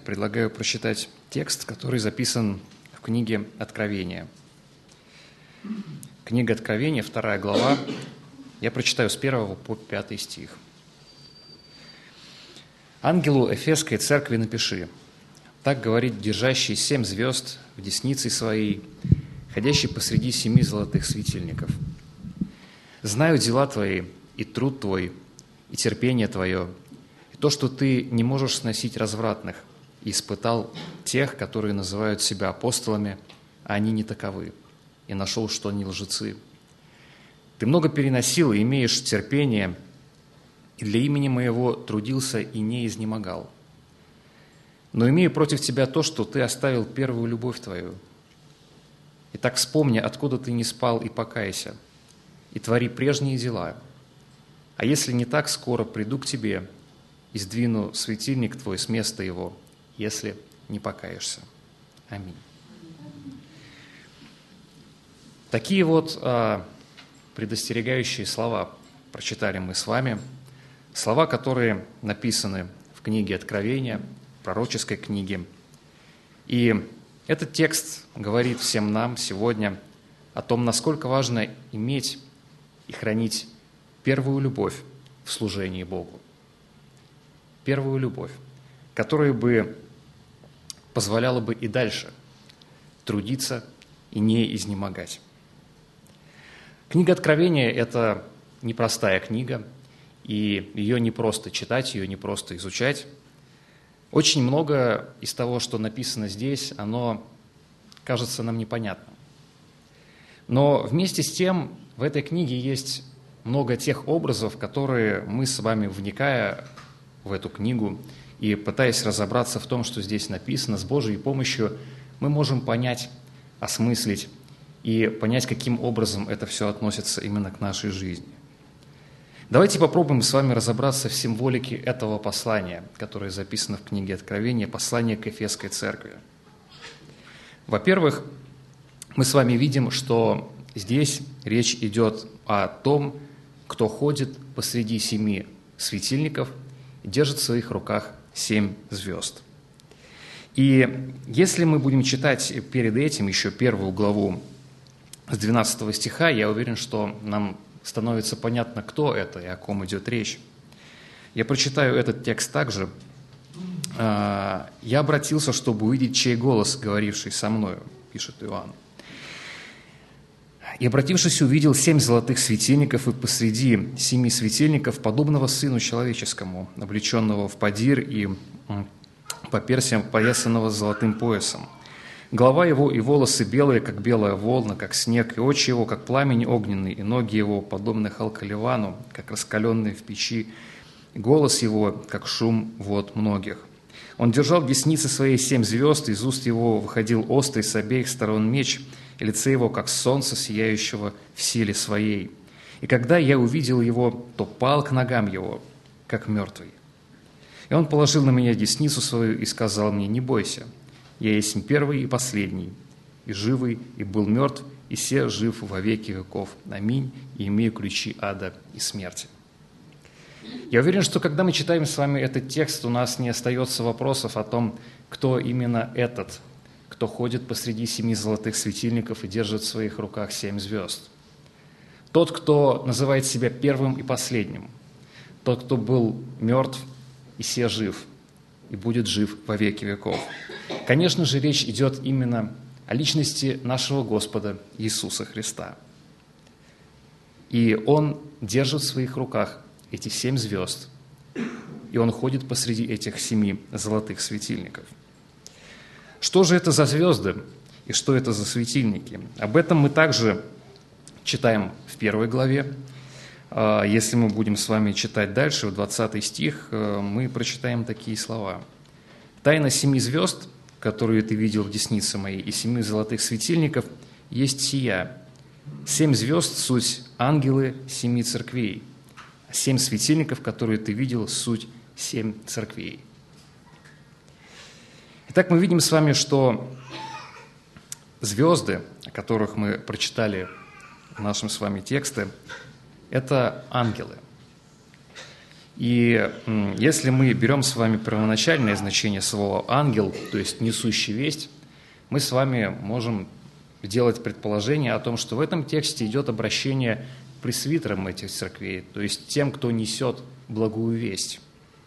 предлагаю прочитать текст, который записан в книге Откровения. Книга Откровения, 2 глава. Я прочитаю с 1 по 5 стих. «Ангелу Эфесской церкви напиши: так говорит держащий 7 звезд в деснице своей, ходящий посреди 7 золотых светильников. Знаю дела твои, и труд твой, и терпение твое, и то, что ты не можешь сносить развратных, и испытал тех, которые называют себя апостолами, а они не таковы, и нашел, что они лжецы. Ты много переносил и имеешь терпение, и для имени моего трудился и не изнемогал. Но имею против тебя то, что ты оставил первую любовь твою. Итак, вспомни, откуда ты не спал, и покайся, и твори прежние дела. А если не так, скоро приду к тебе и сдвину светильник твой с места его, если не покаешься». Аминь. Такие вот предостерегающие слова прочитали мы с вами, слова, которые написаны в книге Откровения, пророческой книге. И этот текст говорит всем нам сегодня о том, насколько важно иметь и хранить первую любовь в служении Богу. Первую любовь, которая бы позволяла бы и дальше трудиться и не изнемогать. Книга Откровения – это непростая книга, и ее не просто читать, ее не просто изучать. Очень много из того, что написано здесь, оно кажется нам непонятным. Но вместе с тем в этой книге есть много тех образов, которые мы с вами, вникая в эту книгу и пытаясь разобраться в том, что здесь написано, с Божьей помощью мы можем понять, осмыслить и понять, каким образом это все относится именно к нашей жизни. Давайте попробуем с вами разобраться в символике этого послания, которое записано в книге Откровения, послание к Эфесской церкви. Во-первых, мы с вами видим, что здесь речь идет о том, кто ходит посреди 7 светильников и держит в своих руках 7 звезд. И если мы будем читать перед этим еще 1 главу с 12 стиха, я уверен, что нам становится понятно, кто это и о ком идет речь. Я прочитаю этот текст также. «Я обратился, чтобы увидеть, чей голос, говоривший со мною», пишет Иоанн. «И, обратившись, увидел 7 золотых светильников, и посреди 7 светильников подобного Сыну Человеческому, облеченного в подир и по персям поясанного золотым поясом. Голова его и волосы белые, как белая волна, как снег, и очи его, как пламень огненный, и ноги его, подобны халкаливану, как раскаленные в печи, и голос его, как шум вод многих. Он держал в деснице своей 7 звезд, из уст его выходил острый с обеих сторон меч, и лице его, как солнце, сияющего в силе своей. И когда я увидел его, то пал к ногам его, как мертвый. И он положил на меня десницу свою и сказал мне: не бойся, я есть первый и последний, и живый, и был мертв, и се жив во веки веков. Аминь, и имею ключи ада и смерти». Я уверен, что когда мы читаем с вами этот текст, у нас не остается вопросов о том, кто именно этот, кто ходит посреди 7 золотых светильников и держит в своих руках 7 звезд. Тот, кто называет себя первым и последним, тот, кто был мертв и се жив, и будет жив во веки веков. Конечно же, речь идет именно о личности нашего Господа Иисуса Христа. И Он держит в своих руках эти 7 звезд, и Он ходит посреди этих 7 золотых светильников. Что же это за звезды и что это за светильники? Об этом мы также читаем в 1 главе. Если мы будем с вами читать дальше, в 20 стих, мы прочитаем такие слова. «Тайна 7 звезд, которую ты видел в деснице моей, и 7 золотых светильников, есть сия. 7 звезд – суть ангелы 7 церквей, а 7 светильников, которые ты видел, суть 7 церквей». Итак, мы видим с вами, что звезды, о которых мы прочитали в нашем с вами тексте, это ангелы. И если мы берем с вами первоначальное значение слова «ангел», то есть «несущий весть», мы с вами можем делать предположение о том, что в этом тексте идет обращение к пресвитерам этих церквей, то есть тем, кто несет благую весть.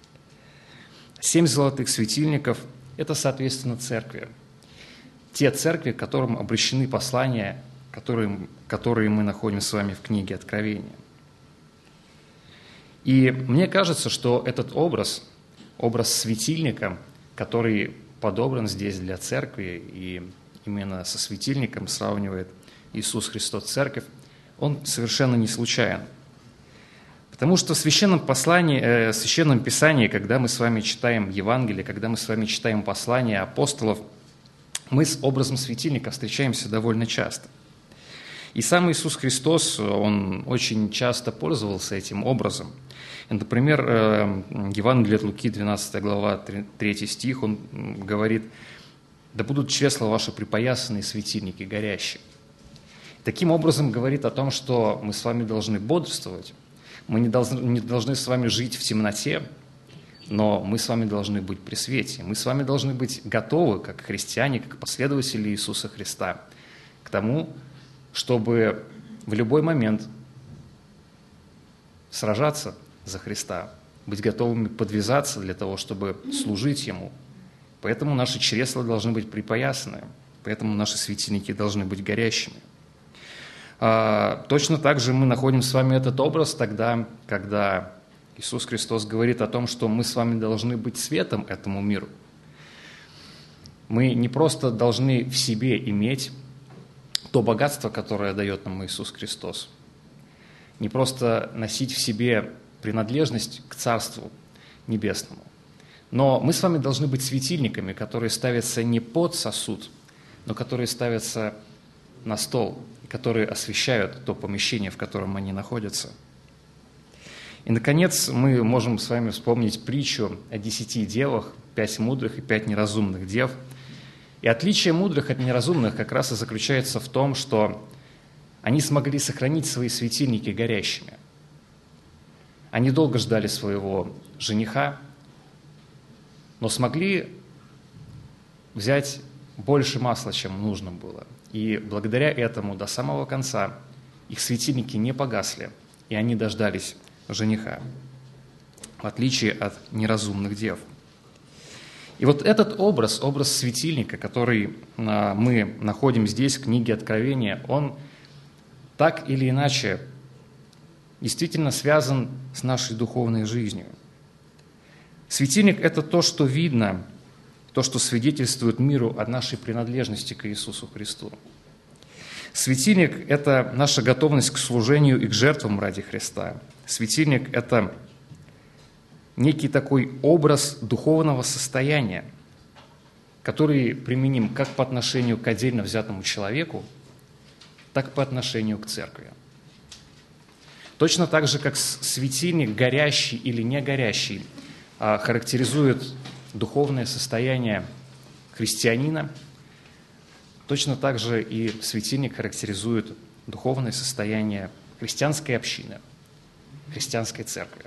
7 золотых светильников – это, соответственно, церкви. Те церкви, к которым обращены послания, которые мы находим с вами в книге Откровения. И мне кажется, что этот образ светильника, который подобран здесь для церкви, и именно со светильником сравнивает Иисус Христос церковь, он совершенно не случайен. Потому что в Священном Писании, когда мы с вами читаем Евангелие, когда мы с вами читаем послания апостолов, мы с образом светильника встречаемся довольно часто. И сам Иисус Христос, Он очень часто пользовался этим образом. И, например, Евангелие от Луки, 12 глава, 3 стих, Он говорит: «Да будут чресла ваши припоясанные, светильники горящие». Таким образом говорит о том, что мы с вами должны бодрствовать, мы не должны с вами жить в темноте, но мы с вами должны быть при свете. Мы с вами должны быть готовы, как христиане, как последователи Иисуса Христа, к тому, чтобы в любой момент сражаться за Христа, быть готовыми подвязаться для того, чтобы служить Ему. Поэтому наши чресла должны быть припоясаны, поэтому наши светильники должны быть горящими. Точно так же мы находим с вами этот образ тогда, когда Иисус Христос говорит о том, что мы с вами должны быть светом этому миру. Мы не просто должны в себе иметь то богатство, которое дает нам Иисус Христос, не просто носить в себе принадлежность к Царству Небесному, но мы с вами должны быть светильниками, которые ставятся не под сосуд, но которые ставятся на стол, которые освещают то помещение, в котором они находятся. И, наконец, мы можем с вами вспомнить притчу о 10 девах, 5 мудрых и 5 неразумных дев. И отличие мудрых от неразумных как раз и заключается в том, что они смогли сохранить свои светильники горящими. Они долго ждали своего жениха, но смогли взять больше масла, чем нужно было. И благодаря этому до самого конца их светильники не погасли, и они дождались жениха, в отличие от неразумных дев. И вот этот образ светильника, который мы находим здесь, в книге Откровения, он так или иначе действительно связан с нашей духовной жизнью. Светильник – это то, что видно, то, что свидетельствует миру о нашей принадлежности к Иисусу Христу. Светильник – это наша готовность к служению и к жертвам ради Христа. Светильник – это некий такой образ духовного состояния, который применим как по отношению к отдельно взятому человеку, так и по отношению к церкви. Точно так же, как светильник, горящий или не горящий, характеризует духовное состояние христианина, точно так же и светильник характеризует духовное состояние христианской общины, христианской церкви.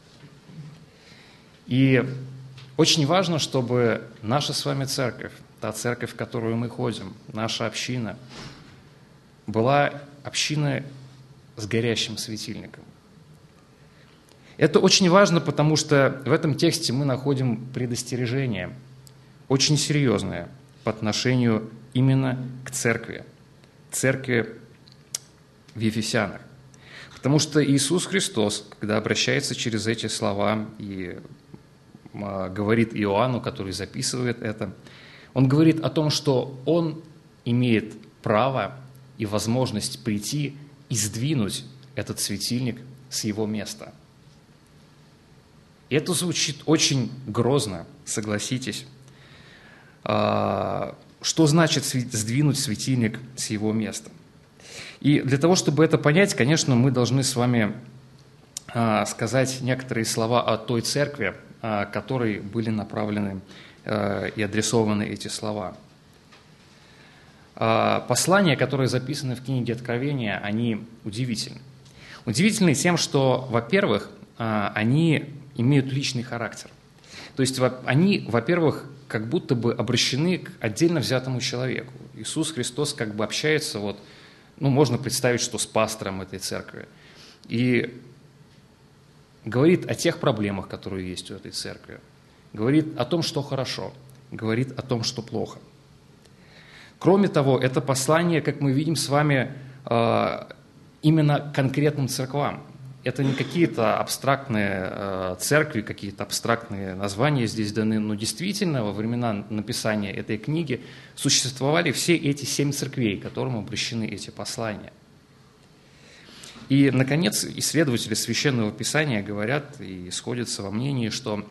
И очень важно, чтобы наша с вами церковь, та церковь, в которую мы ходим, наша община, была общиной с горящим светильником. Это очень важно, потому что в этом тексте мы находим предостережение, очень серьезное по отношению именно к церкви в Ефесянах. Потому что Иисус Христос, когда обращается через эти слова и говорит Иоанну, который записывает это, он говорит о том, что он имеет право и возможность прийти и сдвинуть этот светильник с его места. И это звучит очень грозно, согласитесь. Что значит сдвинуть светильник с его места? И для того, чтобы это понять, конечно, мы должны с вами сказать некоторые слова о той церкви, которой были направлены и адресованы эти слова. Послания, которые записаны в книге Откровения, они удивительны. Удивительны тем, что, во-первых, они имеют личный характер. То есть они, во-первых, как будто бы обращены к отдельно взятому человеку. Иисус Христос как бы общается, можно представить, что с пастором этой церкви, и говорит о тех проблемах, которые есть у этой церкви, говорит о том, что хорошо, говорит о том, что плохо. Кроме того, это послание, как мы видим с вами, именно конкретным церквам. Это не какие-то абстрактные церкви, какие-то абстрактные названия здесь даны, но действительно во времена написания этой книги существовали все эти 7 церквей, к которым обращены эти послания. И, наконец, исследователи Священного Писания говорят и сходятся во мнении, что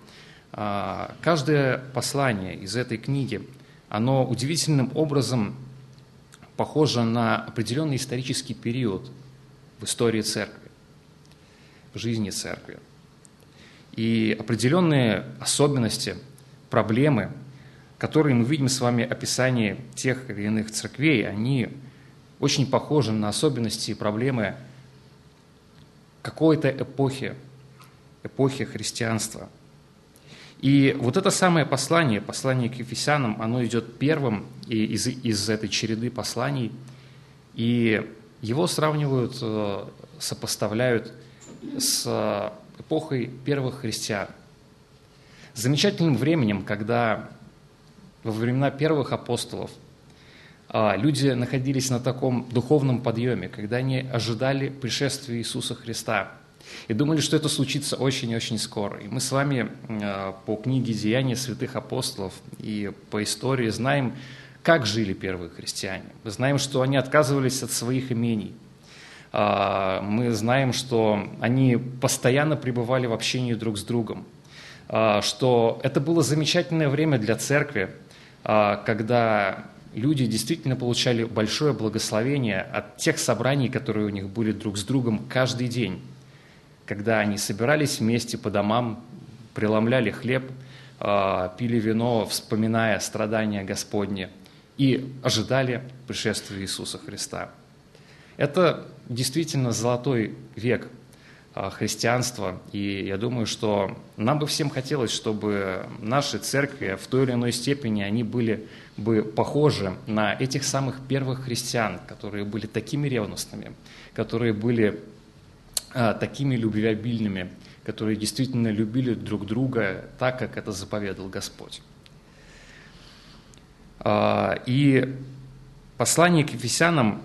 каждое послание из этой книги, оно удивительным образом похоже на определенный исторический период в истории церкви, в жизни церкви. И определенные особенности, проблемы, которые мы видим с вами в описании тех или иных церквей, они очень похожи на особенности и проблемы какой-то эпохи христианства. И вот это самое послание к Ефесянам, оно идет первым из этой череды посланий, и его сравнивают, сопоставляют с эпохой первых христиан. Замечательным временем, когда во времена первых апостолов люди находились на таком духовном подъеме, когда они ожидали пришествия Иисуса Христа и думали, что это случится очень-очень скоро. И мы с вами по книге «Деяния святых апостолов» и по истории знаем, как жили первые христиане. Мы знаем, что они отказывались от своих имений. Мы знаем, что они постоянно пребывали в общении друг с другом, что это было замечательное время для церкви, когда люди действительно получали большое благословение от тех собраний, которые у них были друг с другом каждый день, когда они собирались вместе по домам, преломляли хлеб, пили вино, вспоминая страдания Господни, и ожидали пришествия Иисуса Христа. Это действительно золотой век христианства, и я думаю, что нам бы всем хотелось, чтобы наши церкви в той или иной степени они были бы похожи на этих самых первых христиан, которые были такими ревностными, которые были такими любвеобильными, которые действительно любили друг друга так, как это заповедал Господь. И послание к Ефесянам,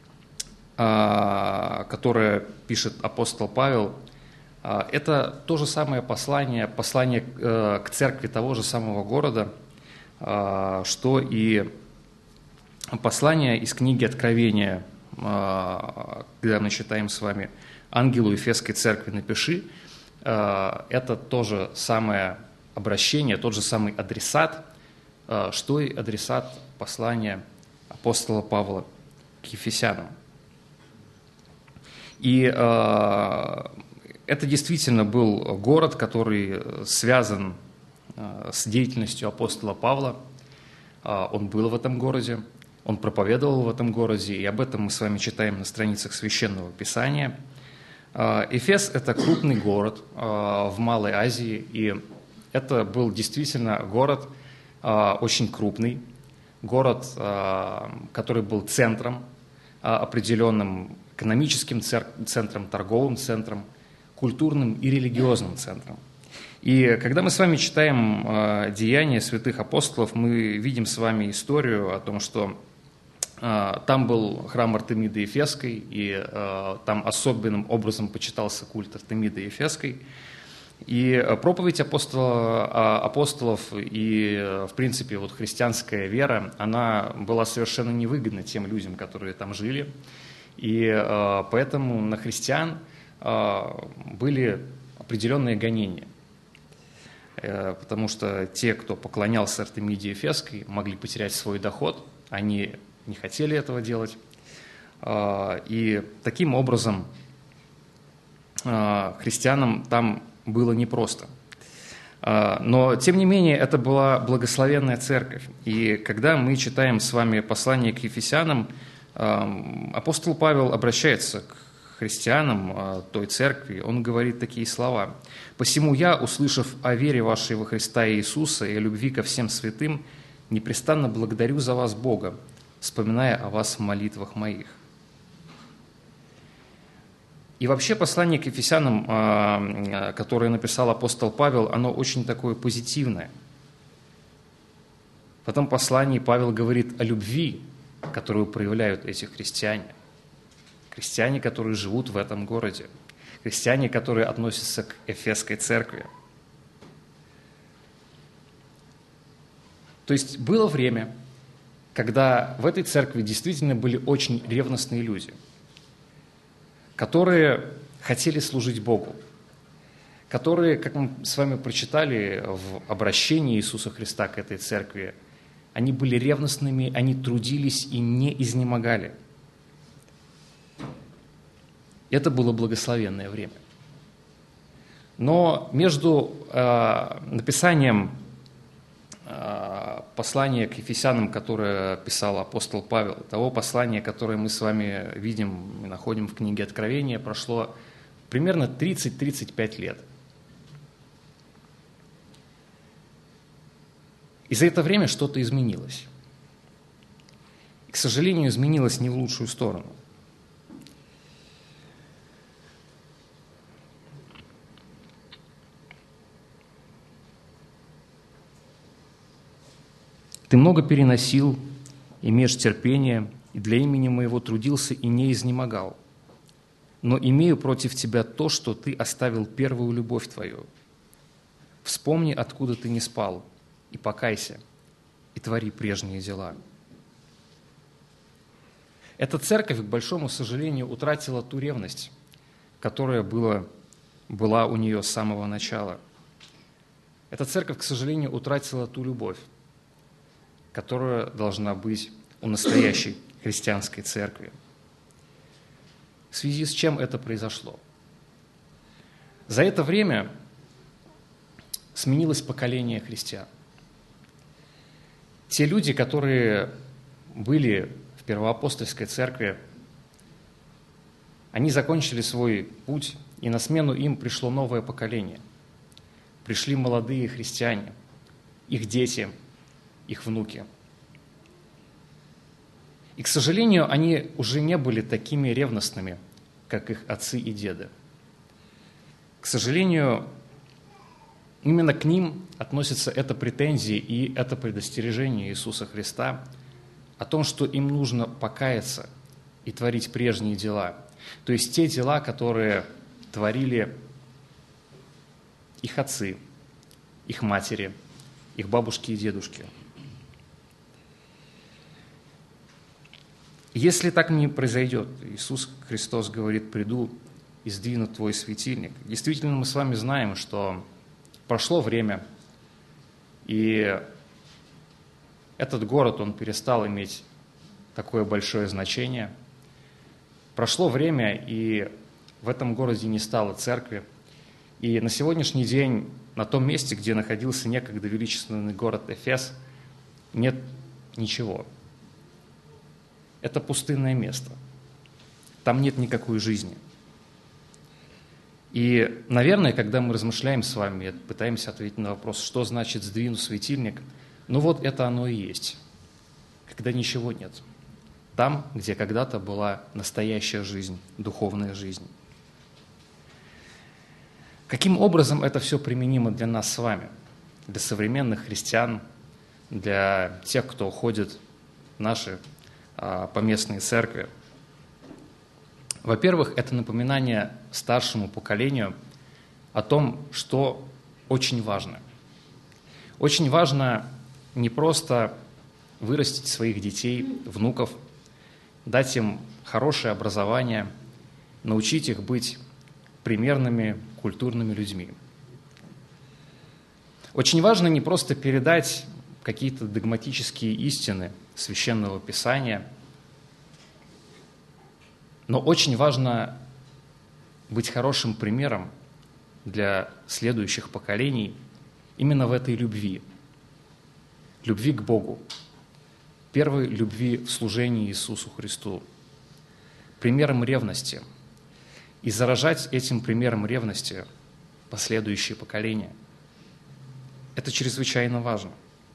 которое пишет апостол Павел, это то же самое послание к церкви того же самого города, что и послание из книги Откровения, когда мы читаем с вами «Ангелу Ефесской церкви напиши», это то же самое обращение, тот же самый адресат, что и адресат послания апостола Павла к Ефесянам. И это действительно был город, который связан с деятельностью апостола Павла. Он был в этом городе, он проповедовал в этом городе, и об этом мы с вами читаем на страницах Священного Писания. Эфес – это крупный город в Малой Азии, и это был действительно город очень крупный, город, который был центром определенным, экономическим центром, торговым центром, культурным и религиозным центром. И когда мы с вами читаем «Деяния святых апостолов», мы видим с вами историю о том, что там был храм Артемиды Ефесской, и там особенным образом почитался культ Артемиды Ефесской. И проповедь апостолов и, в принципе, вот христианская вера, она была совершенно невыгодна тем людям, которые там жили. И поэтому на христиан были определенные гонения. Потому что те, кто поклонялся Артемиде Ефесской, могли потерять свой доход, они не хотели этого делать. И таким образом христианам там было непросто. Но, тем не менее, это была благословенная церковь. И когда мы читаем с вами послание к Ефесянам, апостол Павел обращается к христианам той церкви, он говорит такие слова: «Посему я, услышав о вере вашей во Христа Иисуса и о любви ко всем святым, непрестанно благодарю за вас Бога, вспоминая о вас в молитвах моих». И вообще послание к Ефесянам, которое написал апостол Павел, оно очень такое позитивное. В этом послании Павел говорит о любви, которую проявляют эти христиане. Христиане, которые живут в этом городе. Христиане, которые относятся к Эфесской церкви. То есть было время, когда в этой церкви действительно были очень ревностные люди, которые хотели служить Богу, которые, как мы с вами прочитали в обращении Иисуса Христа к этой церкви, они были ревностными, они трудились и не изнемогали. Это было благословенное время. Но между написанием послания к Ефесянам, которое писал апостол Павел, того послания, которое мы с вами видим и находим в книге Откровения, прошло примерно 30-35 лет. И за это время что-то изменилось. И, к сожалению, изменилось не в лучшую сторону. «Ты много переносил, имеешь терпение, и для имени моего трудился и не изнемогал. Но имею против тебя то, что ты оставил первую любовь твою. Вспомни, откуда ты не спал, и покайся, и твори прежние дела». Эта церковь, к большому сожалению, утратила ту ревность, которая была у нее с самого начала. Эта церковь, к сожалению, утратила ту любовь, которая должна быть у настоящей христианской церкви. В связи с чем это произошло? За это время сменилось поколение христиан. Те люди, которые были в первоапостольской церкви, они закончили свой путь, и на смену им пришло новое поколение. Пришли молодые христиане, их дети, их внуки. И, к сожалению, они уже не были такими ревностными, как их отцы и деды. К сожалению, именно к ним относится эта претензия и это предостережение Иисуса Христа о том, что им нужно покаяться и творить прежние дела. То есть те дела, которые творили их отцы, их матери, их бабушки и дедушки. Если так не произойдет, Иисус Христос говорит: «Приду и сдвину твой светильник». Действительно, мы с вами знаем, что прошло время, и этот город, он перестал иметь такое большое значение. Прошло время, и в этом городе не стало церкви. И на сегодняшний день на том месте, где находился некогда величественный город Эфес, нет ничего. Это пустынное место. Там нет никакой жизни. И, наверное, когда мы размышляем с вами, пытаемся ответить на вопрос, что значит «сдвину светильник», ну вот это оно и есть, когда ничего нет. Там, где когда-то была настоящая жизнь, духовная жизнь. Каким образом это все применимо для нас с вами, для современных христиан, для тех, кто ходит в наши поместные церкви? Во-первых, это напоминание старшему поколению о том, что очень важно. Очень важно не просто вырастить своих детей, внуков, дать им хорошее образование, научить их быть примерными, культурными людьми. Очень важно не просто передать какие-то догматические истины Священного Писания, но очень важно быть хорошим примером для следующих поколений именно в этой любви. Любви к Богу. Первой любви в служении Иисусу Христу. Примером ревности. и заражать этим примером ревности последующие поколения. Это чрезвычайно важно.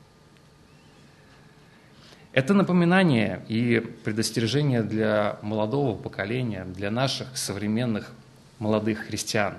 Это напоминание и предостережение для молодого поколения, для наших современных молодых христиан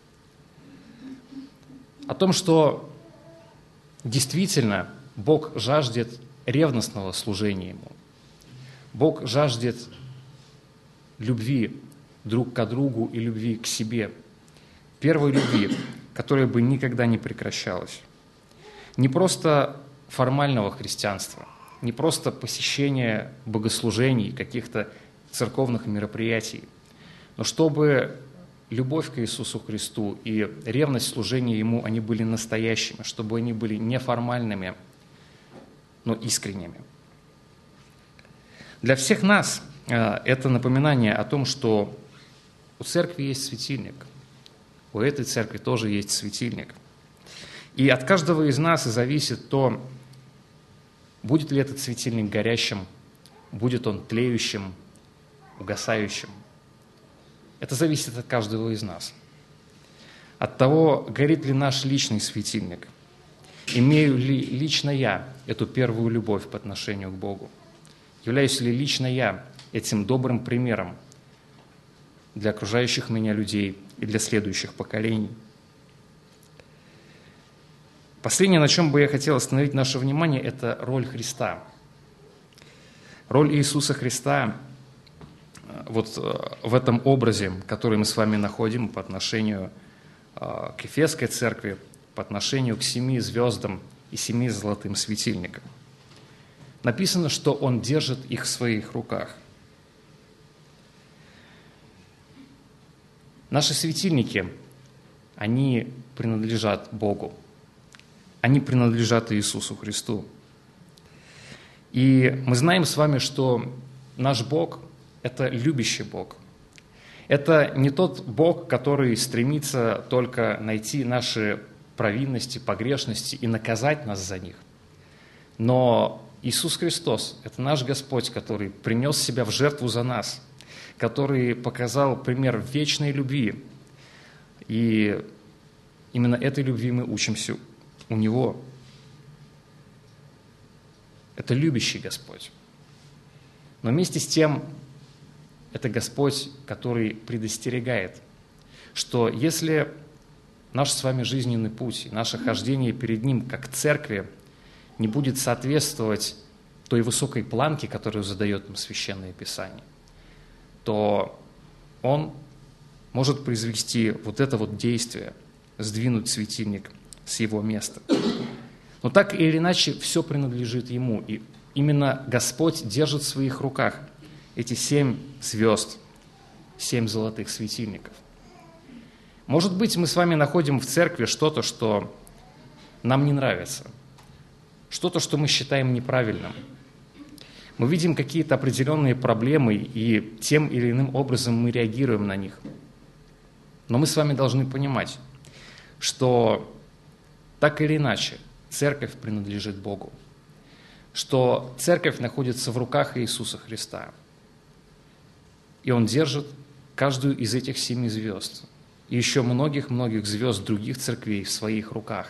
о том, что действительно Бог жаждет ревностного служения Ему. Бог жаждет любви друг к другу и любви к себе. Первой любви, которая бы никогда не прекращалась. Не просто формального христианства, не просто посещения богослужений, каких-то церковных мероприятий, но чтобы любовь к Иисусу Христу и ревность служения Ему, они были настоящими, чтобы они были не формальными, но искренними. Для всех нас это напоминание о том, что у церкви есть светильник, у этой церкви тоже есть светильник. И от каждого из нас зависит то, будет ли этот светильник горящим, будет он тлеющим, угасающим. Это зависит от каждого из нас. От того, горит ли наш личный светильник, имею ли лично я эту первую любовь по отношению к Богу, являюсь ли лично я этим добрым примером для окружающих меня людей и для следующих поколений. Последнее, на чем бы я хотел остановить наше внимание, это роль Христа. Роль Иисуса Христа вот в этом образе, который мы с вами находим по отношению к Ефесской церкви, по отношению к 7 звездам и 7 золотым светильникам. Написано, что Он держит их в своих руках. Наши светильники, они принадлежат Богу. Они принадлежат Иисусу Христу. И мы знаем с вами, что наш Бог – это любящий Бог. Это не тот Бог, который стремится только найти наши провинности, погрешности и наказать нас за них. Но Иисус Христос – это наш Господь, который принес себя в жертву за нас, который показал пример вечной любви. И именно этой любви мы учимся у Него. Это любящий Господь. Но вместе с тем, это Господь, который предостерегает, что если наш с вами жизненный путь, наше хождение перед Ним, как церкви, не будет соответствовать той высокой планке, которую задает нам Священное Писание, то Он может произвести вот это вот действие, сдвинуть светильник с его места. Но так или иначе, все принадлежит Ему, и именно Господь держит в своих руках эти 7 звезд, 7 золотых светильников. Может быть, мы с вами находим в церкви что-то, что нам не нравится, что-то, что мы считаем неправильным. Мы видим какие-то определенные проблемы, и тем или иным образом мы реагируем на них. Но мы с вами должны понимать, что так или иначе церковь принадлежит Богу, что церковь находится в руках Иисуса Христа, и Он держит каждую из этих 7 звезд и еще многих-многих звезд других церквей в своих руках.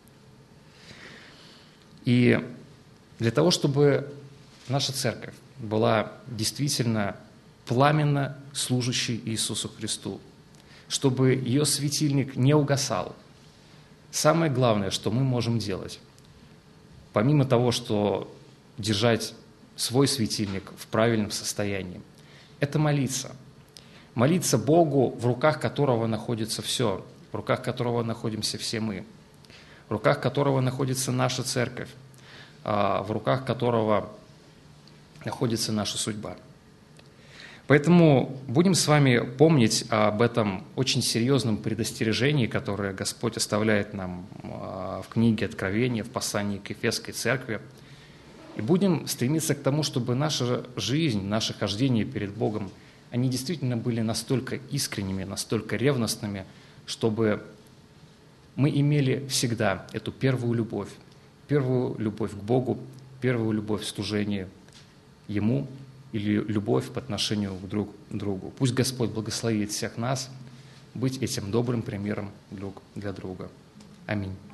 И для того, чтобы наша церковь была действительно пламенно служащей Иисусу Христу, чтобы ее светильник не угасал, самое главное, что мы можем делать, помимо того, что держать свой светильник в правильном состоянии, это молиться. Молиться Богу, в руках которого находится все, в руках которого находимся все мы, в руках которого находится наша церковь, в руках которого находится наша судьба. Поэтому будем с вами помнить об этом очень серьезном предостережении, которое Господь оставляет нам в книге Откровения, в послании к Ефесской церкви, и будем стремиться к тому, чтобы наша жизнь, наше хождение перед Богом, они действительно были настолько искренними, настолько ревностными, чтобы мы имели всегда эту первую любовь к Богу, первую любовь в служении Ему или любовь по отношению друг к другу. Пусть Господь благословит всех нас быть этим добрым примером друг для друга. Аминь.